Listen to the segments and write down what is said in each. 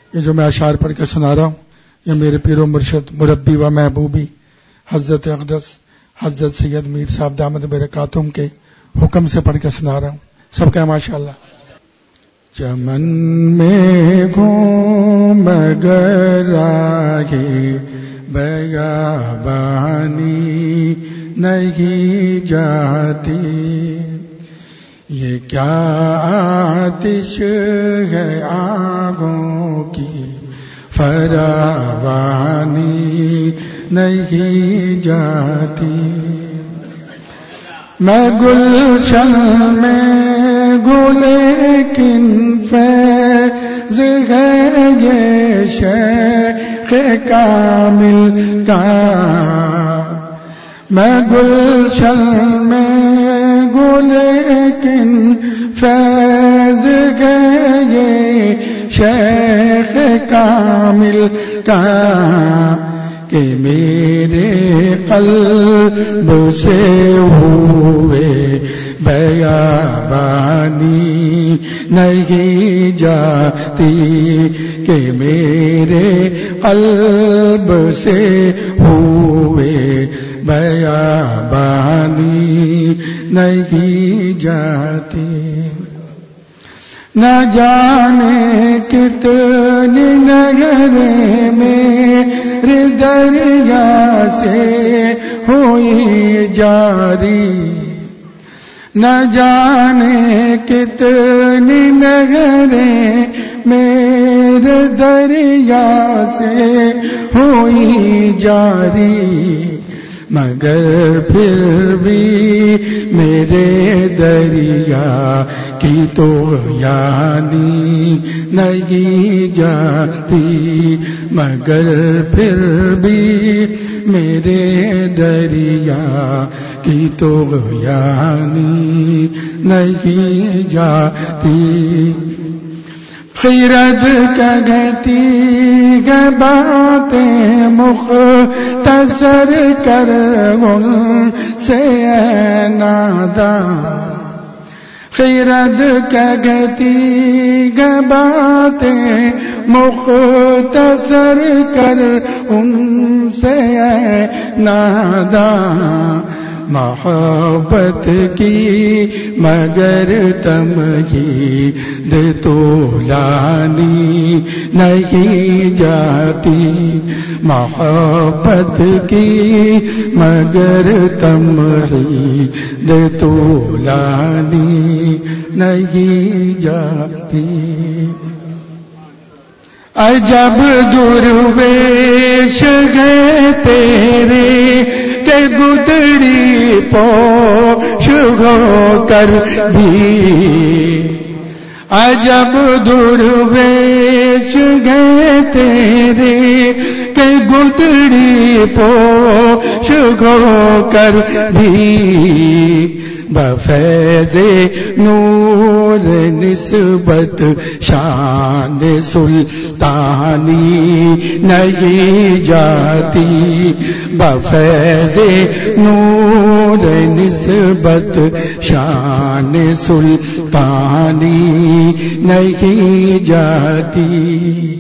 یہ جو میں اشعار پڑھ کے سنا رہا ہوں یہ میرے پیر و مرشد مربی و محبوبی حضرت اقدس حضرت سید میر صاحب دامت برکاتہم کے حکم سے پڑھ کے سنا رہا ہوں. سب کا ماشاءاللہ. چمن میں گھوم گر آگے بیابانی نہیں جاتی، یہ کیا آتش ہے آگوں کی فراوانی نہیں جاتی. میں گلشن میں گل لیکن فیض ہے یہ شیخ کامل کا. میں گلشن میں گل لیکن فیض ہے یہ شیخ کامل کا کہ میرے قلب سے ہوئے بیابانی نہیں جاتی، کہ میرے قلب سے ہوئے بیابانی نہیں جاتی. نہ جانے کتنی نگریں میرے دریا سے ہوئی جاری، نہ جانے کتنی نگریں میرے دریا سے ہوئی جاری، مگر پھر بھی میرے دریا کی تو یادی نہیں جاتی، مگر پھر بھی میرے دریا کی تو یادی نہیں جاتی. خیرت کہتی ہے باتیں مختصر کر ان سے اے ناداں، خیرت کہتی ہے باتیں مختصر کر ان سے اے ناداں. محبت کی مگر تمہید تو لانی نہیں جاتی، محبت کی مگر تمہید تو لانی نہیں جاتی. عجب درویش گئے تیرے کہ گدڑی پوش ہو کر بھی، عجب درویش گئے تیرے کہ گدڑی پوش ہو کر بھی، بفیض نور نسبت شان سلطانی نہیں جاتی، بفیض نور نسبت شان سلطانی نہیں جاتی.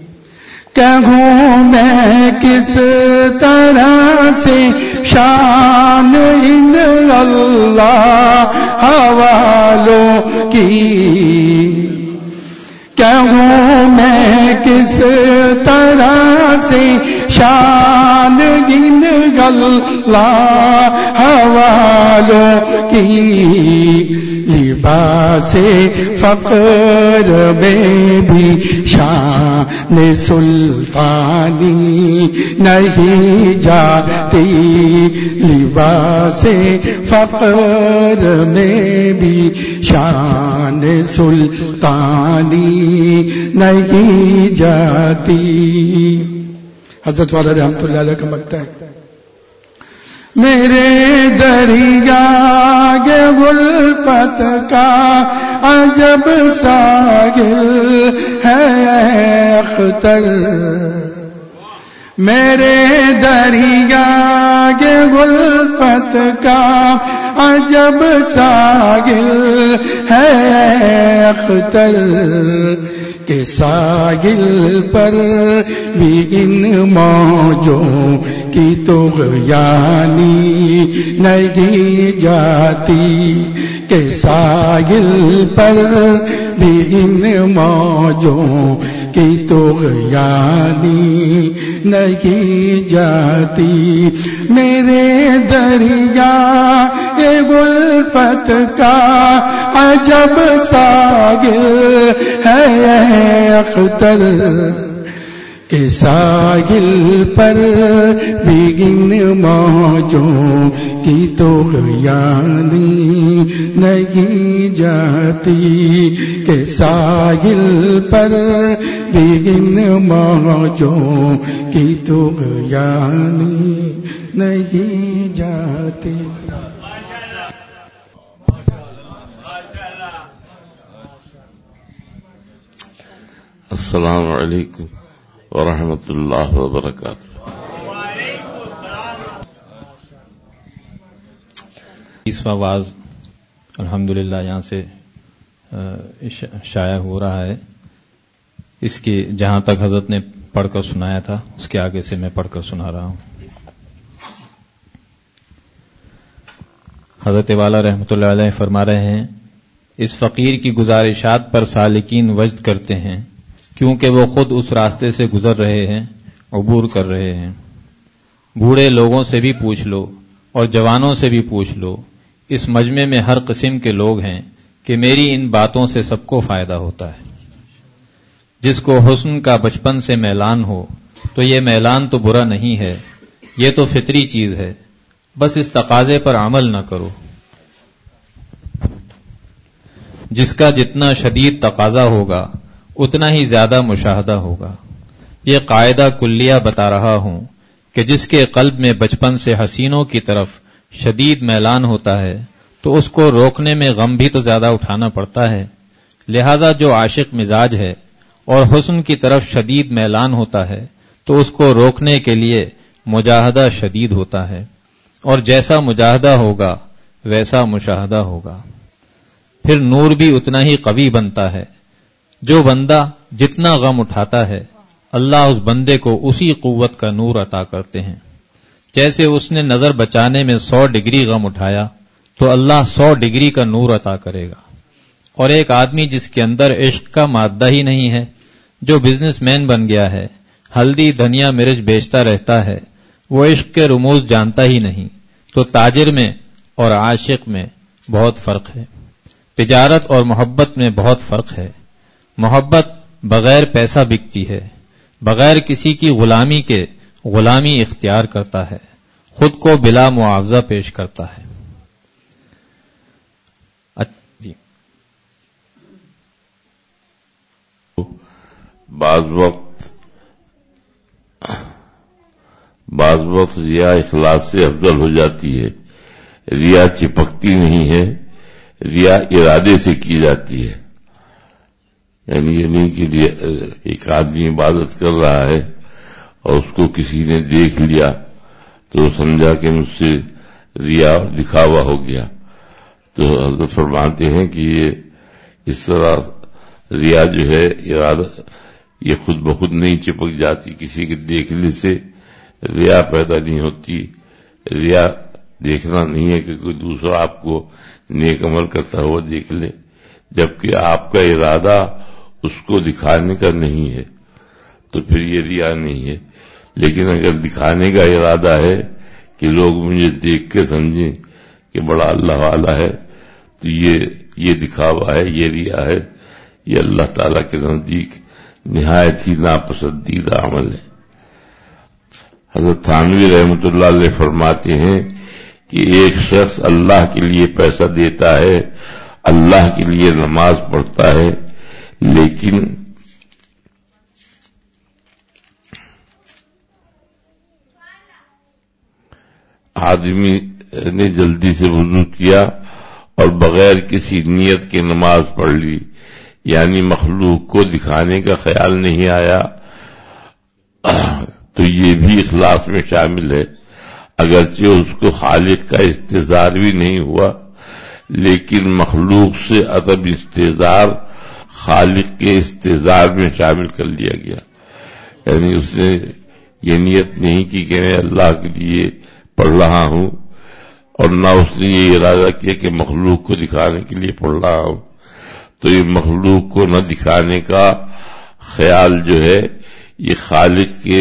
کہوں میں کس طرح سے شان ان اللہ حوالوں کی، کہوں میں کس طرح سے شان ان اللہ حوالوں کی. لباس فقر میں بھی شان سلطانی نہیں جاتی، لباس فقر میں بھی شان سلطانی نہیں جاتی. حضرت والا رحمۃ اللہ علیہ کا مکتہ ہے. میرے دریا کے غلفت کا عجب ساحل ہے اختر، میرے دریا کے غلفت کا عجب ساحل ہے اختر، کہ ساحل پر بھی ان موجوں کی طغیانی نہیں جاتی، کہ ساحل پر بھی ان موجوں کی طغیانی نہیں جاتی، میرے دریا الفت کا عجب ساحل ہے اختر، کہ ساحل پر بھی ان موجوں کی طغیانی نہیں جاتی، کہ ساحل پر بھی ان موجوں کی طغیانی نہیں جاتی۔ السلام علیکم ورحمۃ اللہ وبرکاتہ۔ تیسواں واز الحمدللہ یہاں سے شائع ہو رہا ہے، اس کی جہاں تک حضرت نے پڑھ کر سنایا تھا اس کے آگے سے میں پڑھ کر سنا رہا ہوں۔ حضرت والا رحمۃ اللہ علیہ فرما رہے ہیں، اس فقیر کی گزارشات پر سالکین وجد کرتے ہیں کیونکہ وہ خود اس راستے سے گزر رہے ہیں، عبور کر رہے ہیں۔ بوڑھے لوگوں سے بھی پوچھ لو اور جوانوں سے بھی پوچھ لو، اس مجمع میں ہر قسم کے لوگ ہیں کہ میری ان باتوں سے سب کو فائدہ ہوتا ہے۔ جس کو حسن کا بچپن سے میلان ہو تو یہ میلان تو برا نہیں ہے، یہ تو فطری چیز ہے، بس اس تقاضے پر عمل نہ کرو۔ جس کا جتنا شدید تقاضا ہوگا اتنا ہی زیادہ مشاہدہ ہوگا۔ یہ قاعدہ کلیہ بتا رہا ہوں کہ جس کے قلب میں بچپن سے حسینوں کی طرف شدید میلان ہوتا ہے تو اس کو روکنے میں غم بھی تو زیادہ اٹھانا پڑتا ہے، لہذا جو عاشق مزاج ہے اور حسن کی طرف شدید میلان ہوتا ہے تو اس کو روکنے کے لیے مجاہدہ شدید ہوتا ہے، اور جیسا مجاہدہ ہوگا ویسا مشاہدہ ہوگا، پھر نور بھی اتنا ہی قوی بنتا ہے۔ جو بندہ جتنا غم اٹھاتا ہے اللہ اس بندے کو اسی قوت کا نور عطا کرتے ہیں۔ جیسے اس نے نظر بچانے میں 100 ڈگری غم اٹھایا تو اللہ 100 ڈگری کا نور عطا کرے گا۔ اور ایک آدمی جس کے اندر عشق کا مادہ ہی نہیں ہے، جو بزنس مین بن گیا ہے، ہلدی دھنیا مرچ بیچتا رہتا ہے، وہ عشق کے رموز جانتا ہی نہیں، تو تاجر میں اور عاشق میں بہت فرق ہے، تجارت اور محبت میں بہت فرق ہے۔ محبت بغیر پیسہ بکتی ہے، بغیر کسی کی غلامی کے غلامی اختیار کرتا ہے، خود کو بلا معاوضہ پیش کرتا ہے۔ جی بعض وقت ریا اخلاص سے افضل ہو جاتی ہے۔ ریا چپکتی نہیں ہے، ریا ارادے سے کی جاتی ہے۔ یعنی یہ نہیں کہ ایک آدمی عبادت کر رہا ہے اور اس کو کسی نے دیکھ لیا تو سمجھا کہ مجھ سے ریا اور دکھاوا ہو گیا، تو حضرت فرماتے ہیں کہ یہ اس طرح ریا جو ہے ارادہ یہ خود بخود نہیں چپک جاتی، کسی کے دیکھنے سے ریا پیدا نہیں ہوتی۔ ریا دیکھنا نہیں ہے کہ کوئی دوسرا آپ کو نیک عمل کرتا ہوا دیکھ لے، جبکہ آپ کا ارادہ اس کو دکھانے کا نہیں ہے تو پھر یہ ریا نہیں ہے۔ لیکن اگر دکھانے کا ارادہ ہے کہ لوگ مجھے دیکھ کے سمجھیں کہ بڑا اللہ والا ہے، تو یہ دکھاوا ہے، یہ ریا ہے، یہ اللہ تعالیٰ کے نزدیک نہایت ہی ناپسندیدہ عمل ہے۔ حضرت تھانوی رحمۃ اللہ علیہ فرماتے ہیں کہ ایک شخص اللہ کے لیے پیسہ دیتا ہے، اللہ کے لیے نماز پڑھتا ہے، لیکن آدمی نے جلدی سے وضو کیا اور بغیر کسی نیت کے نماز پڑھ لی، یعنی مخلوق کو دکھانے کا خیال نہیں آیا، تو یہ بھی اخلاص میں شامل ہے۔ اگرچہ اس کو خالق کا استحضار بھی نہیں ہوا، لیکن مخلوق سے ادب استحضار خالق کے استحضار میں شامل کر لیا گیا. یعنی اس نے یہ نیت نہیں کی کہ میں اللہ کے لیے پڑھ رہا ہوں، اور نہ اس نے یہ ارادہ کیا کہ مخلوق کو دکھانے کے لیے پڑھ رہا ہوں. تو یہ مخلوق کو نہ دکھانے کا خیال جو ہے یہ خالق کے،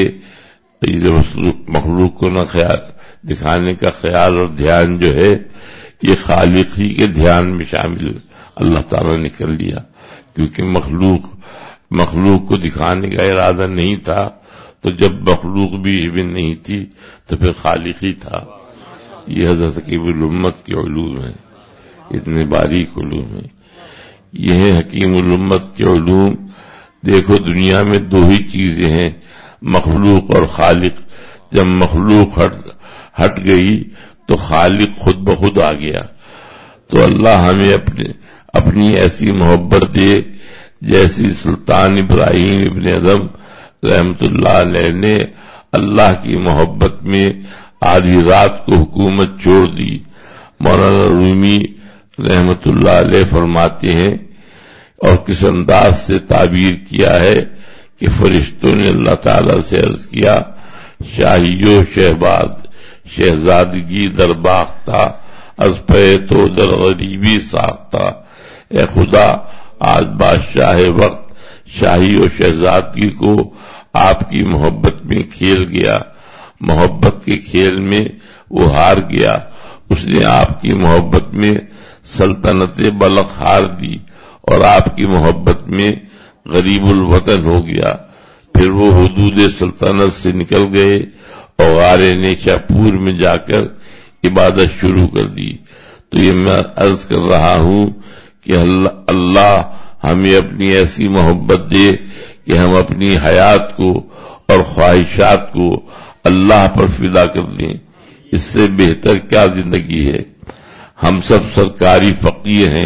مخلوق کو نہ دکھانے کا خیال اور دھیان جو ہے یہ خالق ہی کے دھیان میں شامل اللہ تعالیٰ نے کر لیا، کیونکہ مخلوق کو دکھانے کا ارادہ نہیں تھا. تو جب مخلوق بھی نہیں تھی تو پھر خالق ہی تھا. یہ حضرت حکیم الامت کے علوم ہیں، اتنے باریک علوم ہیں. یہ ہے حکیم الامت کے علوم. دیکھو دنیا میں دو ہی چیزیں ہیں، مخلوق اور خالق. جب مخلوق ہٹ گئی تو خالق خود بخود آ گیا. تو اللہ ہمیں اپنی ایسی محبت دے جیسی سلطان ابراہیم ابن ادم رحمت اللہ علیہ نے اللہ کی محبت میں آدھی رات کو حکومت چھوڑ دی. مولانا رومی رحمت اللہ علیہ فرماتے ہیں اور کس انداز سے تعبیر کیا ہے کہ فرشتوں نے اللہ تعالی سے عرض کیا، شاہیو شہباد شہزادگی در باختہ، از پہ تو در غریبی ساختہ. اے خدا، آج بادشاہ وقت شاہی و شہزادگی کو آپ کی محبت میں کھیل گیا. محبت کے کھیل میں وہ ہار گیا. اس نے آپ کی محبت میں سلطنت بلخ ہار دی اور آپ کی محبت میں غریب الوطن ہو گیا. پھر وہ حدود سلطنت سے نکل گئے اور غار نیشا پور میں جا کر عبادت شروع کر دی. تو یہ میں عرض کر رہا ہوں کہ اللہ ہمیں اپنی ایسی محبت دے کہ ہم اپنی حیات کو اور خواہشات کو اللہ پر فدا کر دیں. اس سے بہتر کیا زندگی ہے. ہم سب سرکاری فقیر ہیں.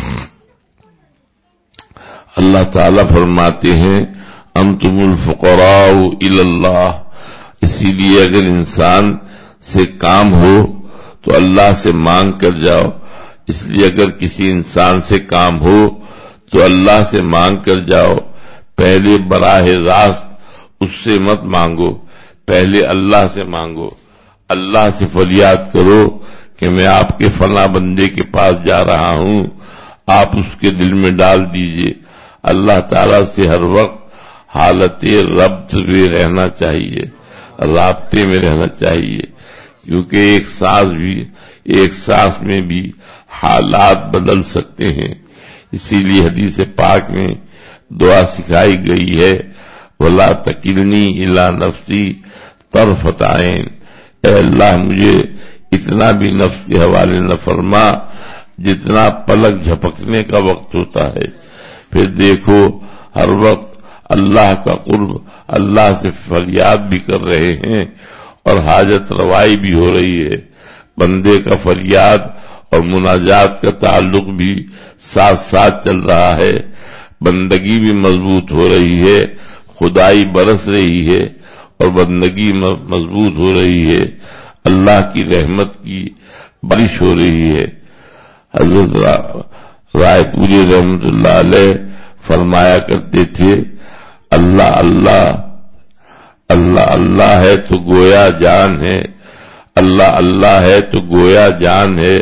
اللہ تعالیٰ فرماتے ہیں انتم الفقراء الی اللہ. اسی لیے اگر انسان سے کام ہو تو اللہ سے مانگ کر جاؤ. اس لیے اگر کسی انسان سے کام ہو تو اللہ سے مانگ کر جاؤ. پہلے براہ راست اس سے مت مانگو، پہلے اللہ سے مانگو. اللہ سے فریاد کرو کہ میں آپ کے فلاں بندے کے پاس جا رہا ہوں، آپ اس کے دل میں ڈال دیجئے. اللہ تعالیٰ سے ہر وقت حالت ربط میں رہنا چاہیے، رابطے میں رہنا چاہیے، کیونکہ ایک سانس میں بھی حالات بدل سکتے ہیں. اسی لیے حدیث پاک میں دعا سکھائی گئی ہے، وَلَا تَكِلْنِي إِلَىٰ نَفْسِي طَرْفَتَ عَيْنٍ. اے اللہ مجھے اتنا بھی نفس کے حوالے نہ فرما جتنا پلک جھپکنے کا وقت ہوتا ہے. پھر دیکھو ہر وقت اللہ کا قرب، اللہ سے فریاد بھی کر رہے ہیں اور حاجت روائی بھی ہو رہی ہے. بندے کا فریاد اور مناجات کا تعلق بھی ساتھ ساتھ چل رہا ہے. بندگی بھی مضبوط ہو رہی ہے، خدائی برس رہی ہے اور بندگی مضبوط ہو رہی ہے. اللہ کی رحمت کی بارش ہو رہی ہے. حضرت رائے پوری رحمت اللہ علیہ فرمایا کرتے تھے، اللہ اللہ اللہ اللہ ہے تو گویا جان ہے، اللہ اللہ ہے تو گویا جان ہے،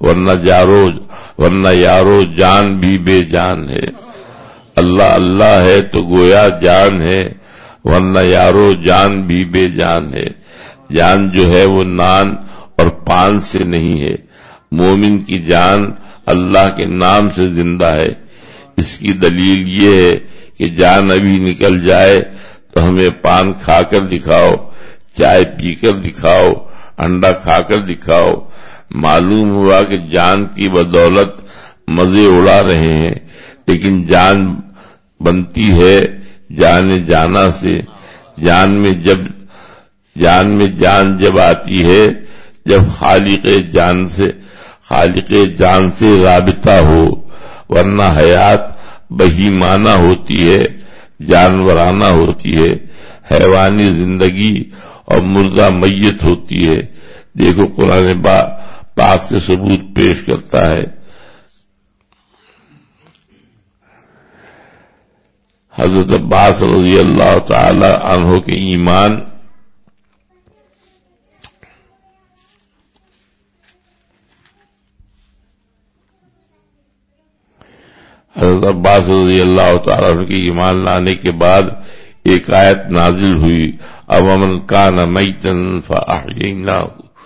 ورنہ یارو جان بھی بے جان ہے. اللہ اللہ ہے تو گویا جان ہے، ورنہ یارو جان بھی بے جان ہے. جان جو ہے وہ نان اور پان سے نہیں ہے. مومن کی جان اللہ کے نام سے زندہ ہے. اس کی دلیل یہ ہے کہ جان ابھی نکل جائے تو ہمیں پان کھا کر دکھاؤ، چائے پی کر دکھاؤ، انڈا کھا کر دکھاؤ. معلوم ہوا کہ جان کی بدولت مزے اڑا رہے ہیں، لیکن جان بنتی ہے جان جانا سے. جان میں جان جب آتی ہے جب خالق جان سے رابطہ ہو، ورنہ حیات بہیمانہ ہوتی ہے، جانورانہ ہوتی ہے، حیوانی زندگی اور مردہ میت ہوتی ہے. دیکھو قرآن پاک سے ثبوت پیش کرتا ہے. حضرت عباس رضی اللہ تعالی عنہ کے ایمان حضرت عباس رضی اللہ تعالیٰ عنہ کے ایمان لانے کے بعد ایک آیت نازل ہوئی، اومن کان میتا فاحییناہ،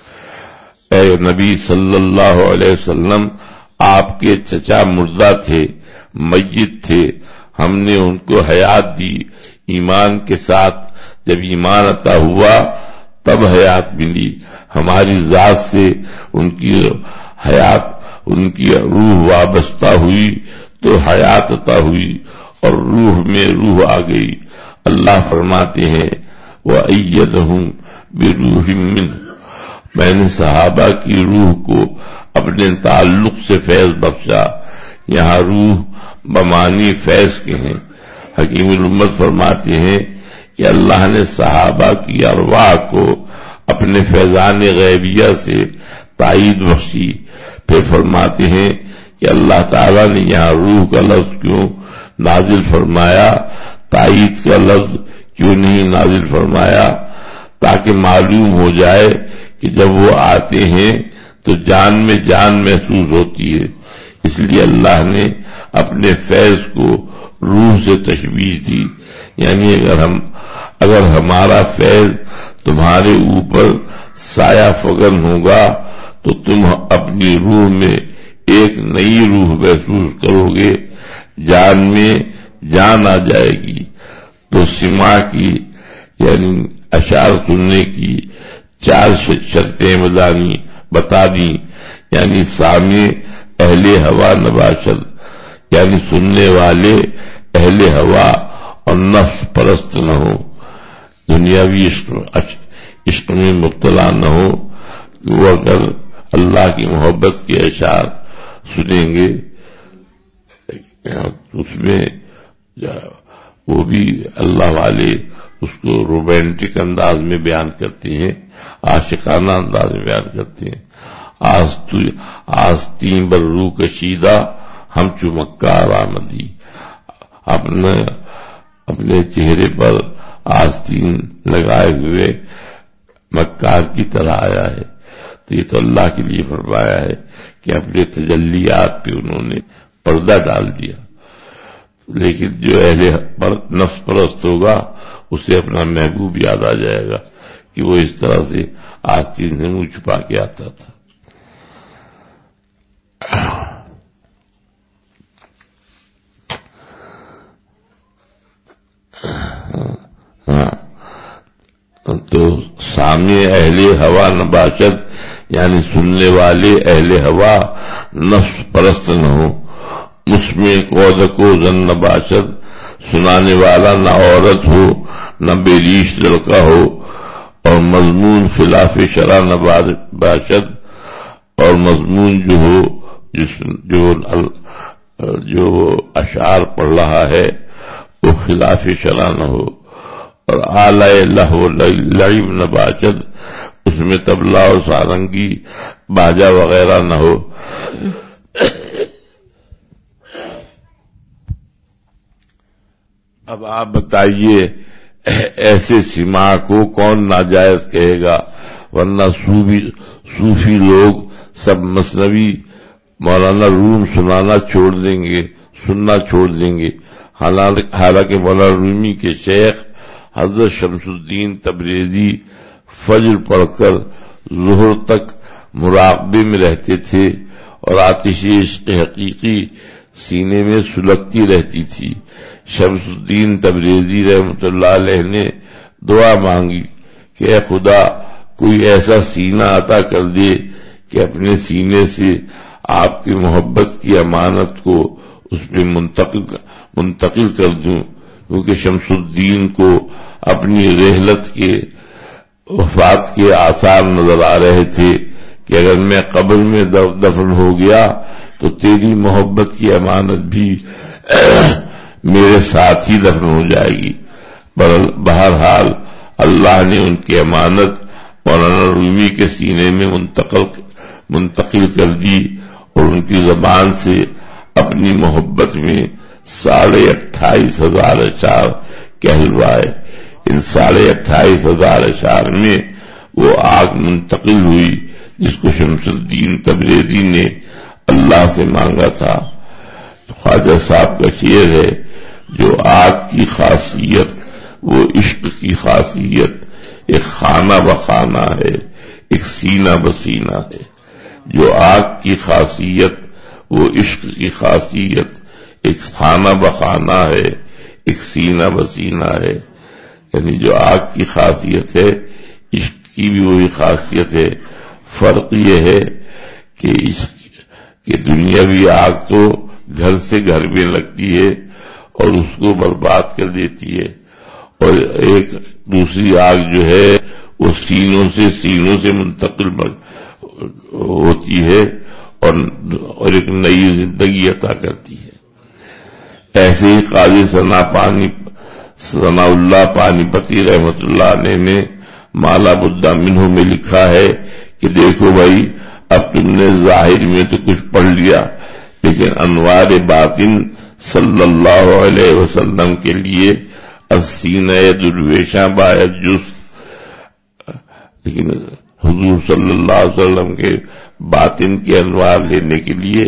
اے نبی صلی اللہ علیہ وسلم، آپ کے چچا مردہ تھے، میت تھے، ہم نے ان کو حیات دی ایمان کے ساتھ، جب ایمان عطا ہوا تب حیات ملی، ہماری ذات سے ان کی حیات، ان کی روح وابستہ ہوئی تو حیات عطا ہوئی اور روح میں روح آ گئی۔ اللہ فرماتے ہیں وَأَيَّدَهُمْ بِرُوحٍ مِّنْهُ، میں نے صحابہ کی روح کو اپنے تعلق سے فیض بخشا۔ یہاں روح بمانی فیض کے ہیں۔ حکیم الامت فرماتے ہیں کہ اللہ نے صحابہ کی ارواح کو اپنے فیضان غیبیہ سے تائید بخشی۔ پھر فرماتے ہیں کہ اللہ تعالیٰ نے یہاں روح کا لفظ کیوں نازل فرمایا، تائید کا لفظ کیوں نہیں نازل فرمایا، تاکہ معلوم ہو جائے کہ جب وہ آتے ہیں تو جان میں جان محسوس ہوتی ہے۔ اس لیے اللہ نے اپنے فیض کو روح سے تشبیہ دی، یعنی اگر ہمارا فیض تمہارے اوپر سایہ فگن ہوگا تو تم اپنی روح میں ایک نئی روح محسوس کرو گے، جان میں جان آ جائے گی۔ تو سماع کی یعنی اشعار سننے کی 4 شرطیں بتا دیں، یعنی سامع اہل ہوا نباشد، یعنی سننے والے اہل ہوا اور نفس پرست نہ ہو، دنیاوی عشق میں مبتلا نہ ہو۔ وہ اگر اللہ کی محبت کے اشعار سنیں گے اس میں وہ بھی اللہ والے اس کو رومانٹک انداز میں بیان کرتے ہیں، عاشقانہ انداز میں بیان کرتے ہیں۔ آستین بر رو کشیدہ ہم چمکا آمدی، اپنے چہرے پر آستین لگائے ہوئے مکار کی طرح آیا ہے۔ تو یہ تو اللہ کے لیے فرمایا ہے کہ اپنے تجلیات پہ انہوں نے پردہ ڈال دیا، لیکن جو اہل نفس پرست ہوگا اسے اپنا محبوب یاد آ جائے گا کہ وہ اس طرح سے آستین سے منہ چھپا کے آتا تھا۔ تو سامع اہل ہوا نباشد، یعنی سننے والے اہل ہوا نفس پرست نہ ہو۔ مسمع قود کو زن نباشد، سنانے والا نہ عورت ہو نہ بے ریش لڑکا ہو، اور مضمون خلاف شرع نہ باشد، اور مضمون جو ہو جو اشعار پڑھ رہا ہے وہ خلاف شرع نہ ہو، اور آلائے لہو لعب نہ باشد، اس میں طبلہ اور سارنگی باجا وغیرہ نہ ہو۔ اب آپ بتائیے ایسے سماع کو کون ناجائز کہے گا؟ ورنہ صوفی لوگ سب مثنوی مولانا روم سنانا چھوڑ دیں گے، سننا چھوڑ دیں گے، حالانکہ مولانا رومی کے شیخ حضرت شمس الدین تبریزی فجر پڑھ کر ظہر تک مراقبے میں رہتے تھے اور آتش عشق حقیقی سینے میں سلگتی رہتی تھی۔ شمس الدین تبریزی رحمۃ اللہ علیہ نے دعا مانگی کہ اے خدا کوئی ایسا سینہ عطا کر دے کہ اپنے سینے سے آپ کی محبت کی امانت کو اس میں منتقل کر دوں، کیونکہ شمس الدین کو اپنی رحلت کے وفات کے آثار نظر آ رہے تھے کہ اگر میں قبر میں دفن ہو گیا تو تیری محبت کی امانت بھی میرے ساتھ ہی دفن ہو جائے گی۔ بہرحال اللہ نے ان کی امانت مولانا رومی کے سینے میں منتقل کر دی اور ان کی زبان سے اپنی محبت میں 28,500 اشعار کہلوائے. ان 28,500 اشعار میں وہ آگ منتقل ہوئی جس کو شمس الدین تبریزی نے اللہ سے مانگا تھا. تو خواجہ صاحب کا شعر ہے، جو آگ کی خاصیت وہ عشق کی خاصیت ایک خانہ بخانہ ہے، ایک سینہ بسینہ ہے. جو آگ کی خاصیت وہ عشق کی خاصیت ایک خانہ بخانہ ہے، ایک سینہ بسینہ ہے. یعنی جو آگ کی خاصیت ہے عشق کی بھی وہی خاصیت ہے. فرق یہ ہے کہ دنیاوی آگ تو گھر سے گھر میں لگتی ہے اور اس کو برباد کر دیتی ہے، اور ایک دوسری آگ جو ہے وہ سینوں سے منتقل ہوتی ہے اور ایک نئی زندگی عطا کرتی ہے. ایسے ہی قاضی ثناء اللہ پانی پتی رحمت اللہ علیہ نے مالا بدہ منہ میں لکھا ہے کہ دیکھو بھائی، اب تم نے ظاہر میں تو کچھ پڑھ لیا، لیکن انوار باطن صلی اللہ علیہ وسلم کے لیے السینہ درویشاں باید جس. لیکن حضور صلی اللہ علیہ وسلم کے باطن کے انوار لینے کے لیے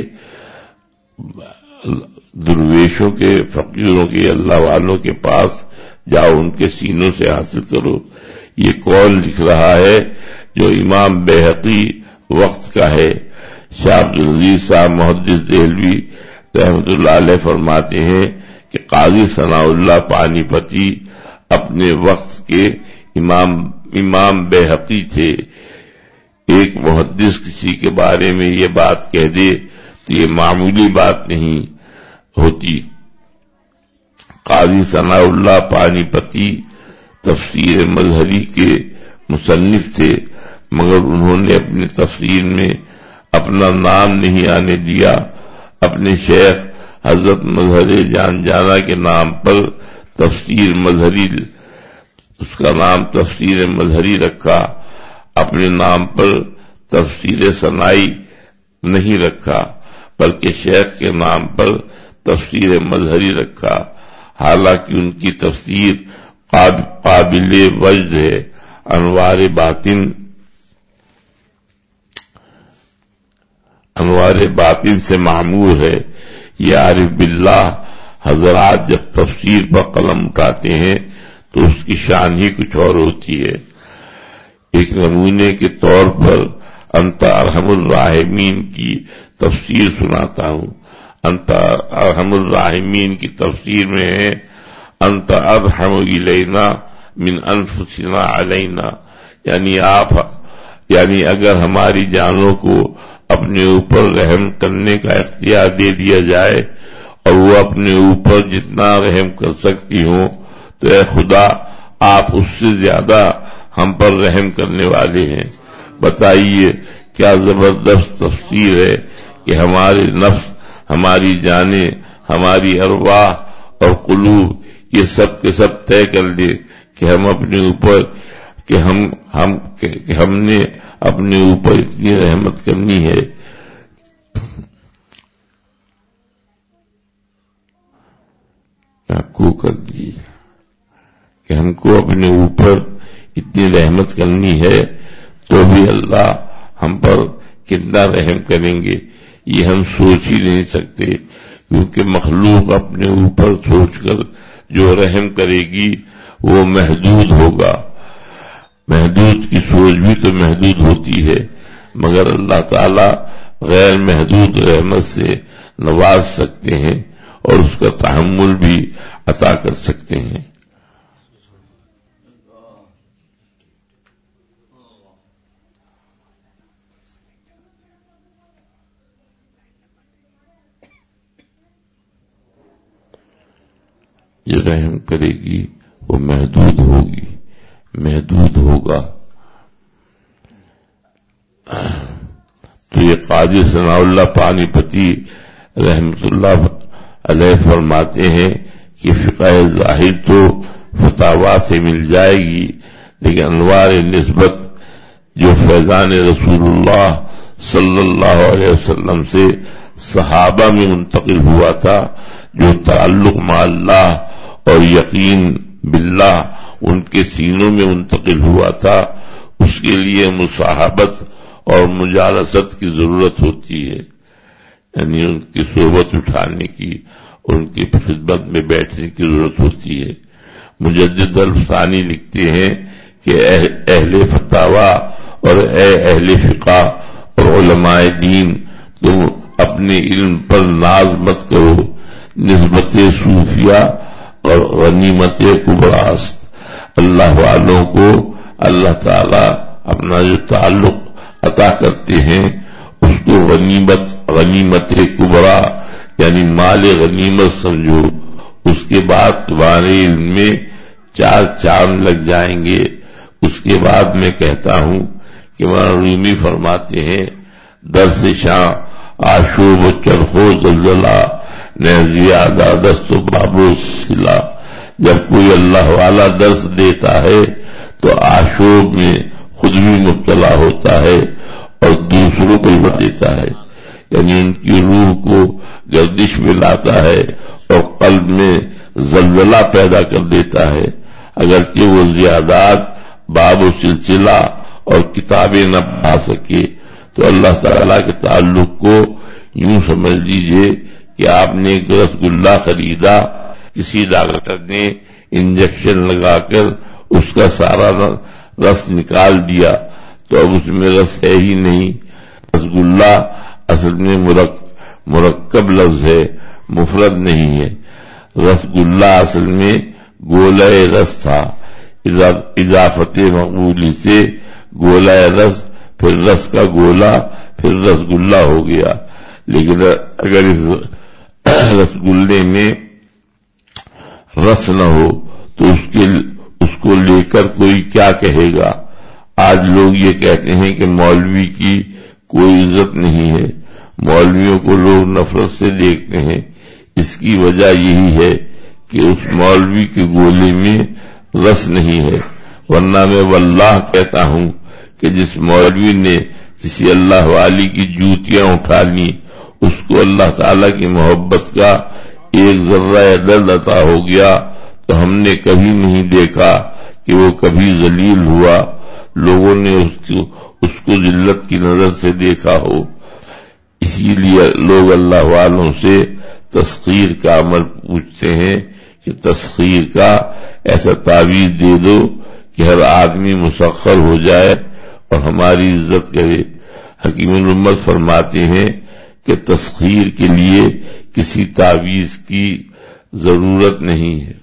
درویشوں کے، فقیروں کے، اللہ والوں کے پاس جاؤ، ان کے سینوں سے حاصل کرو. یہ قول لکھ رہا ہے جو امام بیہقی وقت کا ہے. شاہ عبدالعزیز صاحب محدث دہلوی رحمت اللہ علیہ فرماتے ہیں کہ قاضی ثناء اللہ پانی پتی اپنے وقت کے امام بیہقی تھے. ایک محدث کسی کے بارے میں یہ بات کہہ دے تو یہ معمولی بات نہیں ہوتی. قاضی ثناء اللہ پانی پتی تفسیر مظہری کے مصنف تھے، مگر انہوں نے اپنی تفسیر میں اپنا نام نہیں آنے دیا. اپنے شیخ حضرت مظہر جان جانا کے نام پر تفسیر مظہری، اس کا نام تفسیر مظہری رکھا. اپنے نام پر تفسیر ثنائی نہیں رکھا، بلکہ شیخ کے نام پر تفسیر مظہری رکھا. حالانکہ ان کی تفسیر قابل وجد ہے. انوار باطن سے معمور ہے. یہ عارف باللہ حضرات جب تفسیر پر قلم اٹھاتے ہیں تو اس کی شان ہی کچھ اور ہوتی ہے. ایک نمونے کے طور پر انت ارحم الراحمین کی تفسیر سناتا ہوں. انت ارحم الراحمین کی تفسیر میں ہے انت ارحم الینا من انفسنا علینا، یعنی اگر ہماری جانوں کو اپنے اوپر رحم کرنے کا اختیار دے دیا جائے اور وہ اپنے اوپر جتنا رحم کر سکتی ہوں تو اے خدا آپ اس سے زیادہ ہم پر رحم کرنے والے ہیں. بتائیے کیا زبردست تفسیر ہے کہ ہمارے نفس، ہماری جانیں، ہماری ارواح اور قلوب یہ سب کے سب طے کر لے کہ ہم اپنے اوپر کہ ہم نے اپنے اوپر اتنی رحمت کرنی ہے. کو کر دی کہ ہم کو اپنے اوپر اتنی رحمت کرنی ہے تو بھی اللہ ہم پر کتنا رحم کریں گے یہ ہم سوچ ہی نہیں سکتے. کیونکہ مخلوق اپنے اوپر سوچ کر جو رحم کرے گی وہ محدود ہوگا. محدود کی سوچ بھی تو محدود ہوتی ہے، مگر اللہ تعالی غیر محدود رحمت سے نواز سکتے ہیں اور اس کا تحمل بھی عطا کر سکتے ہیں. جو رحم کرے گی وہ محدود ہوگا. تو یہ قاضی ثناء اللہ پانی پتی رحمت اللہ علیہ فرماتے ہیں کہ فقہ ظاہر تو فتاوا سے مل جائے گی، لیکن انوار نسبت جو فیضان رسول اللہ صلی اللہ علیہ وسلم سے صحابہ میں منتقل ہوا تھا، جو تعلق مع اللہ اور یقین باللہ ان کے سینوں میں منتقل ہوا تھا، اس کے لیے مصاحبت اور مجالست کی ضرورت ہوتی ہے، یعنی ان کی صحبت اٹھانے کی، ان کی خدمت میں بیٹھنے کی ضرورت ہوتی ہے۔ مجدد الفسانی لکھتے ہیں کہ اہل فتاوی اور اہل فقہ اور علماء دین، تم اپنے علم پر ناز مت کرو، نسبت صوفیہ اور غنیمت کبریٰ۔ اللہ والوں کو اللہ تعالی اپنا جو تعلق عطا کرتے ہیں اس کو غنیمت کبریٰ یعنی مال غنیمت سمجھو، اس کے بعد تمہارے علم میں 4 چاند لگ جائیں گے۔ اس کے بعد میں کہتا ہوں کہ مولانا رومی فرماتے ہیں، درس شاہ آشوب و چرخو زلزلہ نہ زیادہ دست و بابو سلا۔ جب کوئی اللہ والا درس دیتا ہے تو آشوب میں خود بھی مبتلا ہوتا ہے اور دوسروں کو بھی دیتا ہے، یعنی ان کی روح کو گردش میں لاتا ہے اور قلب میں زلزلہ پیدا کر دیتا ہے۔ اگرچہ وہ زیادات باب و سلسلہ اور کتابیں نہ پڑھا سکے تو اللہ تعالیٰ کے تعلق کو یوں سمجھ لیجئے کہ آپ نے ایک رسگلہ خریدا، کسی ڈاکٹر نے انجیکشن لگا کر اس کا سارا رس نکال دیا تو اب اس میں رس ہے ہی نہیں۔ رسگلہ اصل میں مرکب لفظ ہے، مفرد نہیں ہے۔ رسگلہ اصل میں گولہ رس تھا، اضافت مقبولی سے گولہ رس، پھر رس کا گولا، پھر رسگلہ ہو گیا۔ لیکن اگر اس رسگلے میں رس نہ ہو تو اس کو لے کر کوئی کیا کہے گا؟ آج لوگ یہ کہتے ہیں کہ مولوی کی کوئی عزت نہیں ہے، مولویوں کو لوگ نفرت سے دیکھتے ہیں۔ اس کی وجہ یہی ہے کہ اس مولوی کے گولے میں رس نہیں ہے، ورنہ میں واللہ کہتا ہوں کہ جس مولوی نے کسی اللہ والی کی جوتیاں اٹھا لی، اس کو اللہ تعالی کی محبت کا ایک ذرہ درد عطا ہو گیا تو ہم نے کبھی نہیں دیکھا کہ وہ کبھی ذلیل ہوا، لوگوں نے اس کو ذلت کی نظر سے دیکھا ہو۔ اسی لیے لوگ اللہ والوں سے تسخیر کا عمل پوچھتے ہیں کہ تسخیر کا ایسا تعویذ دے دو کہ ہر آدمی مسخر ہو جائے اور ہماری عزت کرے۔ حکیم الامت فرماتے ہیں کہ تسخیر کے لیے کسی تعویذ کی ضرورت نہیں ہے،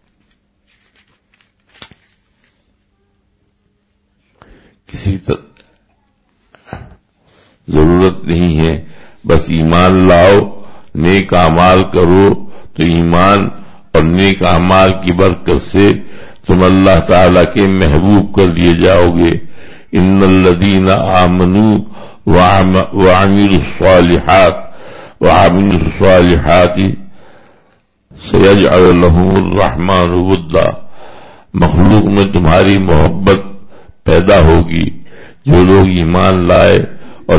ضرورت نہیں ہے، بس ایمان لاؤ، نیک اعمال کرو تو ایمان اور نیک اعمال کی برکت سے تم اللہ تعالی کے محبوب کر دیے جاؤ گے۔ ان الذین آمنوا وعملوا الصالحات سیجعل لهم الرحمن ودا۔ مخلوق میں تمہاری محبت پیدا ہوگی، جو لوگ ایمان لائے اور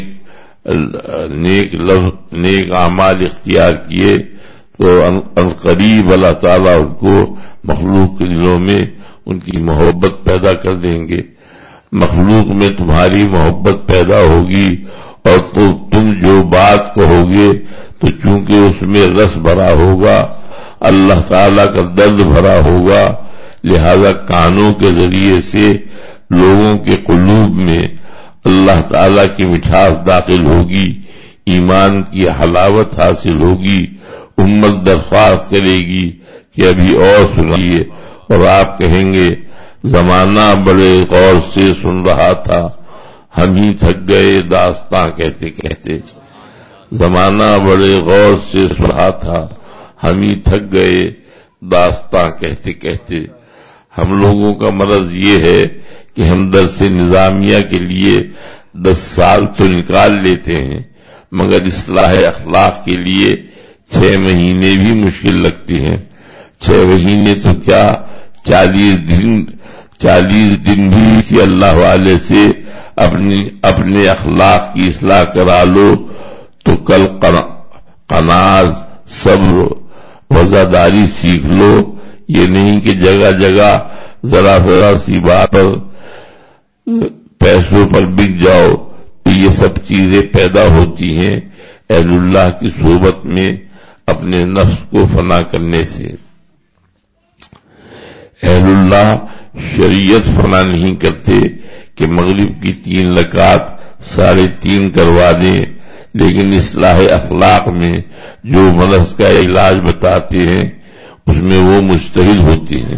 نیک اعمال اختیار کیے تو عنقریب اللہ تعالیٰ ان کو مخلوق کے دلوں میں ان کی محبت پیدا کر دیں گے۔ مخلوق میں تمہاری محبت پیدا ہوگی اور تو تم جو بات کہو گے تو چونکہ اس میں رس بھرا ہوگا، اللہ تعالیٰ کا درد بھرا ہوگا، لہذا کانوں کے ذریعے سے لوگوں کے قلوب میں اللہ تعالیٰ کی مٹھاس داخل ہوگی، ایمان کی حلاوت حاصل ہوگی۔ امت درخواست کرے گی کہ ابھی اور سنائیے، اور آپ کہیں گے زمانہ بڑے غور سے سن رہا تھا، ہم ہی تھک گئے داستاں کہتے کہتے۔ زمانہ بڑے غور سے سن رہا تھا، ہم ہی تھک گئے داستاں کہتے کہتے۔ ہم لوگوں کا مرض یہ ہے کہ ہم درس نظامیہ کے لیے 10 سال تو نکال لیتے ہیں، مگر اصلاح اخلاق کے لیے 6 مہینے بھی مشکل لگتے ہیں۔ 6 مہینے تو کیا، 40 دن بھی کسی اللہ والے سے اپنے اخلاق کی اصلاح کرا لو تو کل قناعت، صبر، وزاداری سیکھ لو. یہ نہیں کہ جگہ جگہ ذرا ذرا سی بات پر پیسوں پر بک جاؤ. یہ سب چیزیں پیدا ہوتی ہیں اہل اللہ کی صحبت میں اپنے نفس کو فنا کرنے سے. اہل اللہ شریعت فنا نہیں کرتے کہ مغرب کی 3 رکعت 3.5 کروا دیں، لیکن اصلاح اخلاق میں جو مرض کا علاج بتاتے ہیں اس میں وہ مجتہد ہوتے ہیں.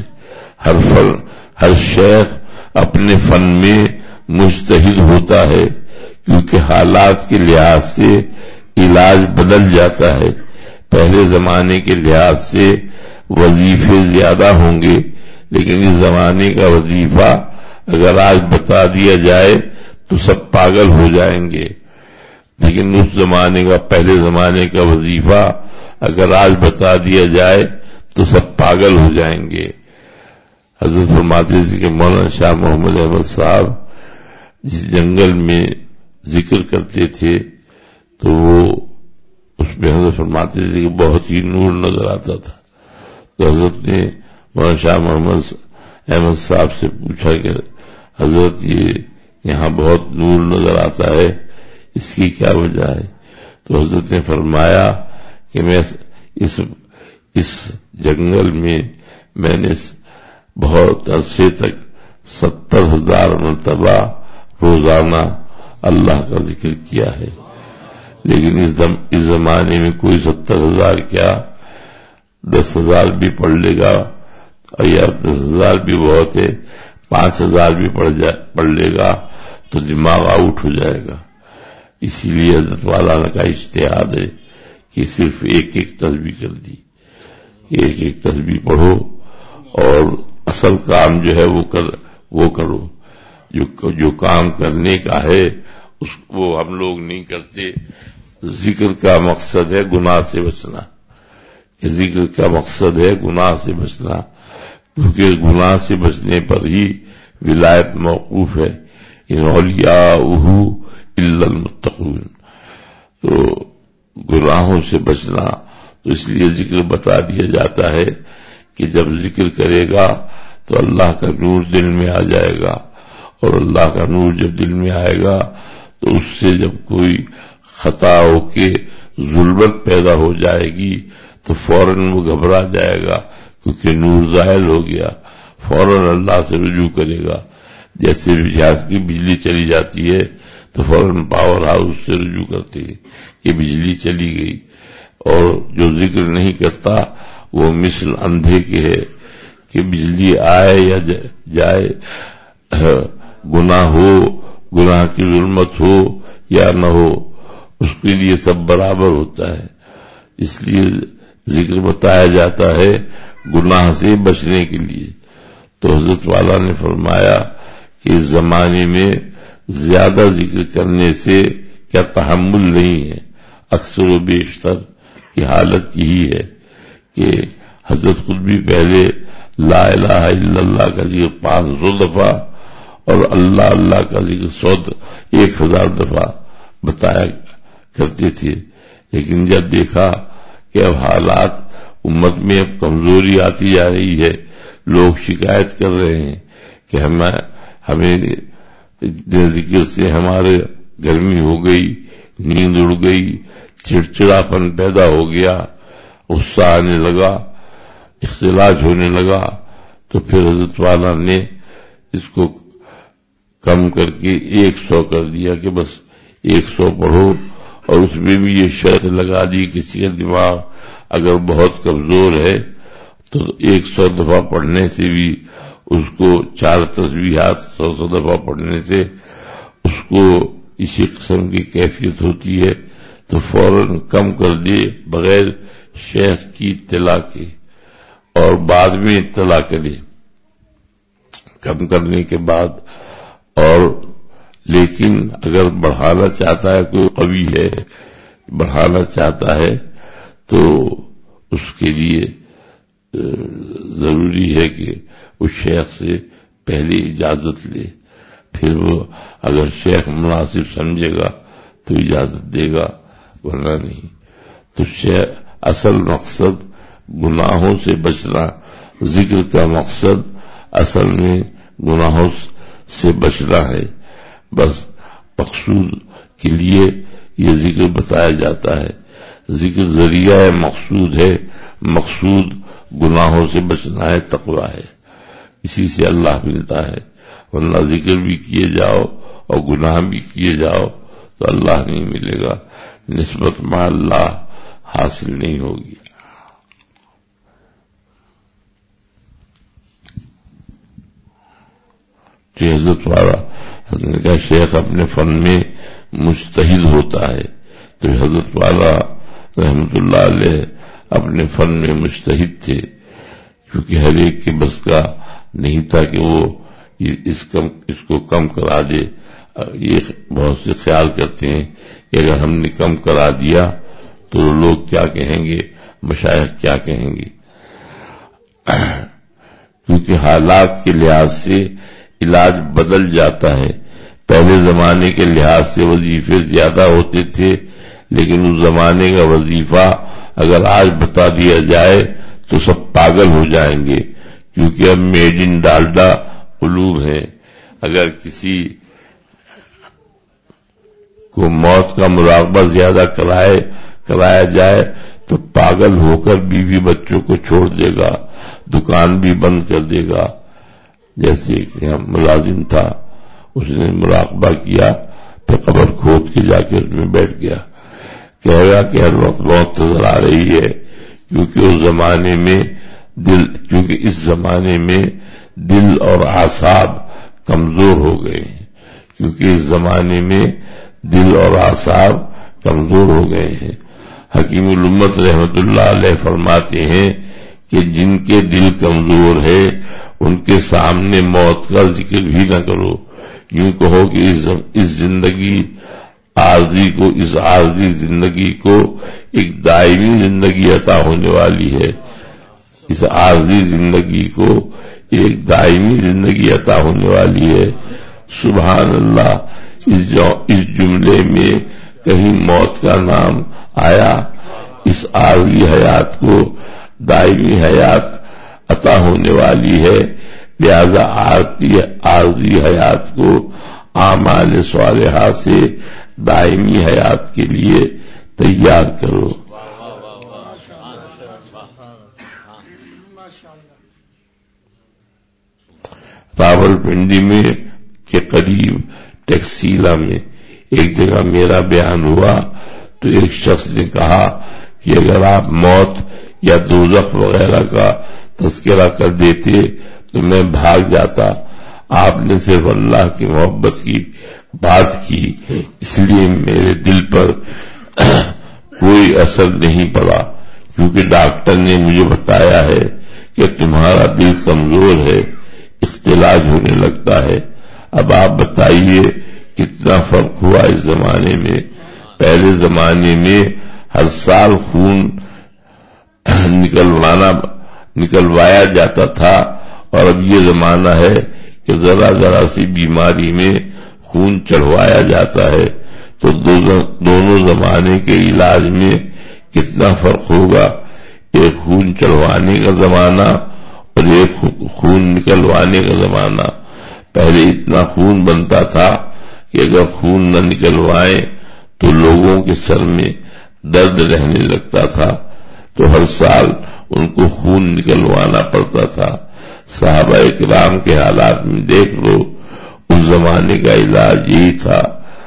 ہر شیخ اپنے فن میں مجتہد ہوتا ہے، کیونکہ حالات کے لحاظ سے علاج بدل جاتا ہے. پہلے زمانے کے لحاظ سے وظیفے زیادہ ہوں گے، لیکن اس زمانے کا وظیفہ اگر آج بتا دیا جائے تو سب پاگل ہو جائیں گے. لیکن اس زمانے کا، پہلے زمانے کا وظیفہ اگر آج بتا دیا جائے تو سب پاگل ہو جائیں گے. حضرت فرماتے تھے کہ مولانا شاہ محمد احمد صاحب جس جنگل میں ذکر کرتے تھے تو وہ اس میں حضرت فرماتے تھے کہ بہت ہی نور نظر آتا تھا. تو حضرت نے مولانا شاہ محمد احمد صاحب سے پوچھا کہ حضرت یہاں بہت نور نظر آتا ہے، اس کی کیا وجہ ہے؟ تو حضرت نے فرمایا کہ میں اس جنگل میں نے بہت عرصے تک 70,000 مرتبہ روزانہ اللہ کا ذکر کیا ہے، لیکن اس زمانے میں کوئی 70,000 کیا 10,000 بھی پڑھ لے گا، یا 10,000 بھی بہت ہے، 5,000 بھی پڑھ لے گا تو دماغ آؤٹ ہو جائے گا. اسی لیے حضرت والا کا اجتہاد ہے کہ صرف ایک تسبیح کر دی، ایک تسبیح پڑھو اور اصل کام جو ہے وہ کرو. جو کام کرنے کا ہے وہ ہم لوگ نہیں کرتے. ذکر کا مقصد ہے گناہ سے بچنا، کہ ذکر کا مقصد ہے گناہ سے بچنا، کیونکہ گناہ سے بچنے پر ہی ولایت موقوف ہے. ان اولیاءہ الا المتقون. تو گناہوں سے بچنا، تو اس لیے ذکر بتا دیا جاتا ہے کہ جب ذکر کرے گا تو اللہ کا نور دل میں آ جائے گا، اور اللہ کا نور جب دل میں آئے گا تو اس سے جب کوئی خطا ہو کے ظلمت پیدا ہو جائے گی تو فوراً وہ گھبرا جائے گا، کیونکہ نور زائل ہو گیا، فوراً اللہ سے رجوع کرے گا. جیسے جہاز کی بجلی چلی جاتی ہے تو فوراً پاور ہاؤس سے رجوع کرتے ہیں کہ بجلی چلی گئی. اور جو ذکر نہیں کرتا وہ مثل اندھے کے ہے کہ بجلی آئے یا جائے، گناہ ہو، گناہ کی ظلمت ہو یا نہ ہو، اس کے لیے سب برابر ہوتا ہے. اس لیے ذکر بتایا جاتا ہے گناہ سے بچنے کے لیے. تو حضرت والا نے فرمایا کہ اس زمانے میں زیادہ ذکر کرنے سے کیا تحمل نہیں ہے. اکثر و بیشتر کی حالت یہی ہے کہ حضرت خود بھی پہلے لا الہ الا اللہ کا ذکر 500 دفعہ اور اللہ اللہ کا ذکر 1000 دفعہ بتایا کرتے تھے، لیکن جب دیکھا کہ اب حالات امت میں اب کمزوری آتی جا رہی ہے، لوگ شکایت کر رہے ہیں کہ ہمیں ذکر سے ہمارے گرمی ہو گئی، نیند اڑ گئی، چڑچڑاپن پیدا ہو گیا، غصہ آنے لگا، اختلاج ہونے لگا. تو پھر حضرت والا نے اس کو کم کر کے 100 کر دیا کہ بس 100 پڑھو. اور اس میں بھی یہ شرط لگا دی کسی کا دماغ اگر بہت کمزور ہے تو 100 دفعہ پڑھنے سے بھی اس کو 4 تسبیحات 100 دفعہ پڑھنے سے اس کو اسی قسم کی کیفیت ہوتی ہے، تو فوراً کم کر دے بغیر شیخ کی اطلاع کے، اور بعد میں اطلاع کرے کم کرنے کے بعد. اور لیکن اگر بڑھانا چاہتا ہے، کوئی قوی ہے بڑھانا چاہتا ہے تو اس کے لیے ضروری ہے کہ اس شیخ سے پہلے اجازت لے، پھر وہ اگر شیخ مناسب سمجھے گا تو اجازت دے گا، ورنہ نہیں. تو اصل مقصد گناہوں سے بچنا، ذکر کا مقصد اصل میں گناہوں سے بچنا ہے. بس مقصود کے لیے یہ ذکر بتایا جاتا ہے. ذکر ذریعہ ہے، مقصود ہے، مقصود گناہوں سے بچنا ہے، تقویٰ ہے. اسی سے اللہ ملتا ہے. ورنہ ذکر بھی کیے جاؤ اور گناہ بھی کیے جاؤ تو اللہ نہیں ملے گا، نسبت مع اللہ حاصل نہیں ہوگی. تو حضرت والا حضرت کا شیخ اپنے فن میں مجتہد ہوتا ہے. تو حضرت والا رحمت اللہ علیہ اپنے فن میں مجتہد تھے، کیونکہ ہر ایک کے بس کا نہیں تھا کہ وہ اس کو کم کرا دے. یہ بہت سے خیال کرتے ہیں کہ اگر ہم نے کم کرا دیا تو لوگ کیا کہیں گے، مشائخ کیا کہیں گے. کیونکہ حالات کے لحاظ سے علاج بدل جاتا ہے. پہلے زمانے کے لحاظ سے وظیفے زیادہ ہوتے تھے، لیکن اس زمانے کا وظیفہ اگر آج بتا دیا جائے تو سب پاگل ہو جائیں گے، کیونکہ اب میڈ ان ڈالڈا قلوب ہیں. اگر کسی کو موت کا مراقبہ زیادہ کرایا جائے تو پاگل ہو کر بیوی بچوں کو چھوڑ دے گا، دکان بھی بند کر دے گا. جیسے کہ ہم ملازم تھا، اس نے مراقبہ کیا، پھر قبر کھود کے جا کے اس میں بیٹھ گیا. کہے گا کہ ہر وقت موت نظر آ رہی ہے، کیونکہ اس زمانے میں دل اور اعصاب کمزور ہو گئے ہیں. کیونکہ اس زمانے میں دل اور اعصاب کمزور ہو گئے ہیں. حکیم الامت رحمت اللہ علیہ فرماتے ہیں کہ جن کے دل کمزور ہے ان کے سامنے موت کا ذکر بھی نہ کرو. یوں کہو کہ اس زندگی عارضی کو، اس عارضی زندگی کو ایک دائمی زندگی عطا ہونے والی ہے. اس عارضی زندگی کو ایک دائمی زندگی عطا ہونے والی ہے. سبحان اللہ. اس جملے میں کہیں موت کا نام آیا؟ اس عارضی حیات کو دائمی حیات عطا ہونے والی ہے. لہذا عارضی حیات کو اعمال صالحہ سے دائمی حیات کے لیے تیار کرو. راولپنڈی میں کے قریب ٹیکسیلا میں ایک جگہ میرا بیان ہوا تو ایک شخص نے کہا کہ اگر آپ موت یا دوزخ وغیرہ کا تذکرہ کر دیتے تو میں بھاگ جاتا. آپ نے صرف اللہ کی محبت کی بات کی، اس لیے میرے دل پر کوئی اثر نہیں پڑا. کیونکہ ڈاکٹر نے مجھے بتایا ہے کہ تمہارا دل کمزور ہے، اختلاج ہونے لگتا ہے. اب آپ بتائیے کتنا فرق ہوا اس زمانے میں. پہلے زمانے میں ہر سال خون نکلوایا جاتا تھا، اور اب یہ زمانہ ہے کہ ذرا سی بیماری میں خون چڑھوایا جاتا ہے. تو دونوں زمانے کے علاج میں کتنا فرق ہوگا. ایک خون چڑھوانے کا زمانہ اور ایک خون نکلوانے کا زمانہ. پہلے اتنا خون بنتا تھا کہ اگر خون نہ نکلوائیں تو لوگوں کے سر میں درد رہنے لگتا تھا، تو ہر سال ان کو خون نکلوانا پڑتا تھا. صحابہ کرام کے حالات میں دیکھ لو، اس زمانے کا علاج یہی تھا،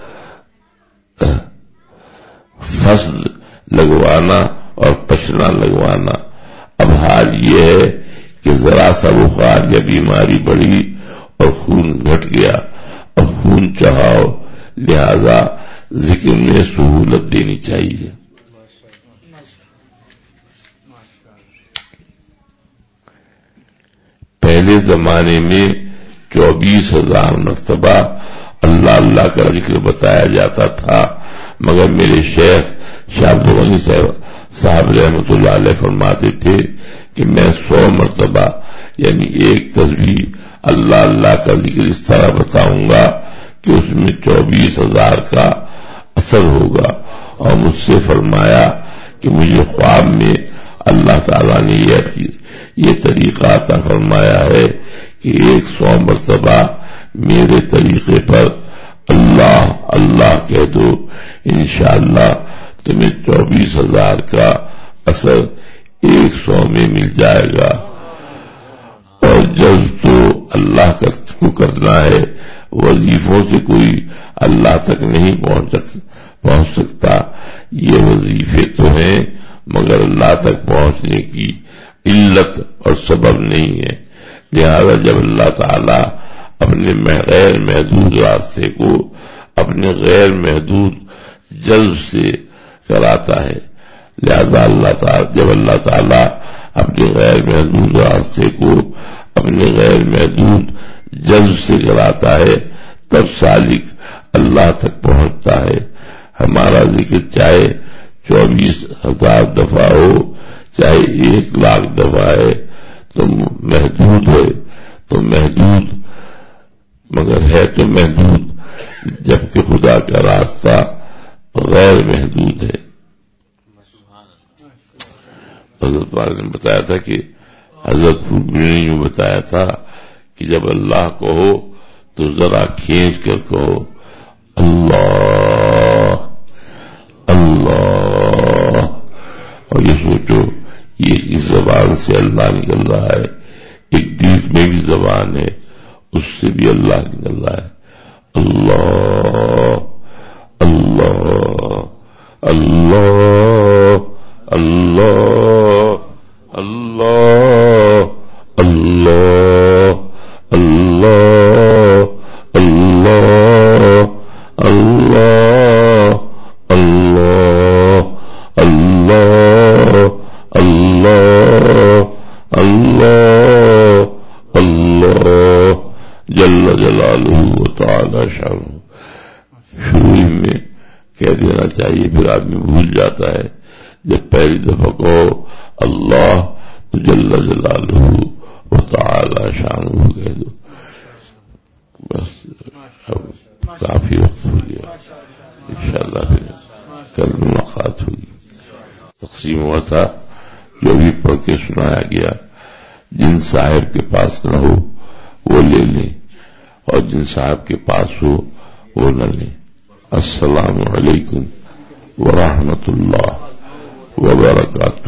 فصل لگوانا اور پشنا لگوانا. اب حال یہ ہے کہ ذرا سا بخار یا بیماری بڑھی اور خون گھٹ گیا، اب خون چڑھاؤ. لہذا ذکر میں سہولت دینی چاہیے. پہلے زمانے میں 24,000 مرتبہ اللہ اللہ کا ذکر بتایا جاتا تھا، مگر میرے شیخ شاہ عبد الغنی صاحب رحمۃ اللہ علیہ فرماتے تھے کہ میں 100 مرتبہ یعنی ایک تسبیح اللہ اللہ کا ذکر اس طرح بتاؤں گا کہ اس میں 24,000 کا اثر ہوگا. اور مجھ سے فرمایا کہ مجھے خواب میں اللہ تعالیٰ نے یہ طریقہ عطا فرمایا ہے کہ 100 مرتبہ میرے طریقے پر اللہ اللہ کہہ دو، انشاءاللہ تمہیں 24,000 کا اثر 100 میں مل جائے گا۔ اور جذب تو اللہ کو کرنا ہے، وظیفوں سے کوئی اللہ تک نہیں پہنچ سکتا، یہ وظیفے تو ہیں مگر اللہ تک پہنچنے کی علت اور سبب نہیں ہے۔ لہذا جب اللہ تعالی اپنے غیر محدود راستے کو اپنے غیر محدود جذب سے کراتا ہے، لہذا جب اللہ تعالی اپنے غیر محدود راستے کو اپنے غیر محدود جذب سے کراتا ہے تب سالک اللہ تک پہنچتا ہے۔ ہمارا ذکر چاہے 24,000 دفعہ ہو چاہے 1,00,000 دفعہ ہے تو محدود ہے، تو محدود مگر ہے تو محدود، جبکہ خدا کا راستہ غیر محدود ہے۔ حضرت والد نے بتایا تھا کہ حضرت پھوپھی نے بتایا تھا کہ جب اللہ کہو تو ذرا کھینچ کر کہو اللہ اللہ، اور یہ سوچو یہ اس زبان سے اللہ نکل رہا ہے، ایک دل میں بھی زبان ہے اس سے بھی اللہ نکل رہا ہے، اللہ اللہ اللہ اللہ اللہ اللہ اللہ اللہ اللہ اللہ اللہ اللہ اللہ اللہ جل جلالہ و تعالی شانہ۔ شروع میں کہہ دینا چاہیے، پھر آدمی بھول جاتا ہے۔ جب پہلی دفعہ کہو اللہ تو جل جلالہ و تعالی شانہ کہہ دو، بس اب کافی وقت ہو گیا، انشاءاللہ پھر کل ملاقات ہوگی۔ تقسیم ہوا تھا، جو بھی پڑھ کے سنایا گیا جن صاحب کے پاس نہ ہو وہ لے لیں اور جن صاحب کے پاس ہو وہ نہ لیں۔ السلام علیکم ورحمۃ اللہ وبرکاتہ۔